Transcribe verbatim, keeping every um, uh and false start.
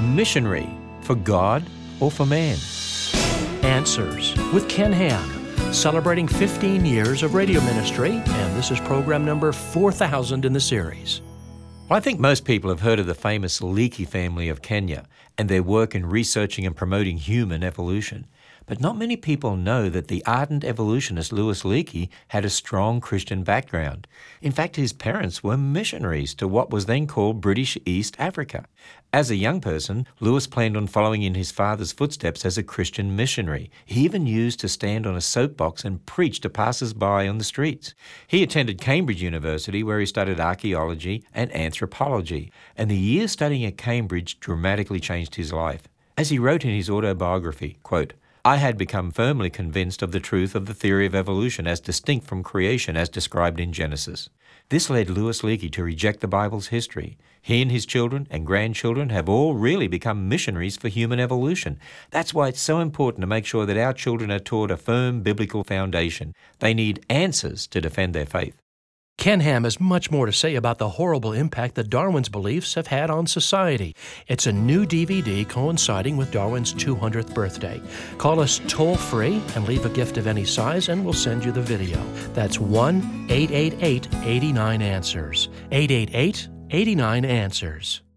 missionary, for God or for man? Answers with Ken Ham, celebrating fifteen years of radio ministry, and this is program number four thousand in the series. Well, I think most people have heard of the famous Leakey family of Kenya and their work in researching and promoting human evolution. But not many people know that the ardent evolutionist Louis Leakey had a strong Christian background. In fact, his parents were missionaries to what was then called British East Africa. As a young person, Louis planned on following in his father's footsteps as a Christian missionary. He even used to stand on a soapbox and preach to passers-by on the streets. He attended Cambridge University, where he studied archaeology and anthropology, and the years studying at Cambridge dramatically changed his life. As he wrote in his autobiography, quote, I had become firmly convinced of the truth of the theory of evolution as distinct from creation as described in Genesis. This led Louis Leakey to reject the Bible's history. He and his children and grandchildren have all really become missionaries for human evolution. That's why it's so important to make sure that our children are taught a firm biblical foundation. They need answers to defend their faith. Ken Ham has much more to say about the horrible impact that Darwin's beliefs have had on society. It's a new D V D coinciding with Darwin's two hundredth birthday. Call us toll-free and leave a gift of any size, and we'll send you the video. That's one eight eight eight, eight nine, answers. eight eight eight, eight nine, answers.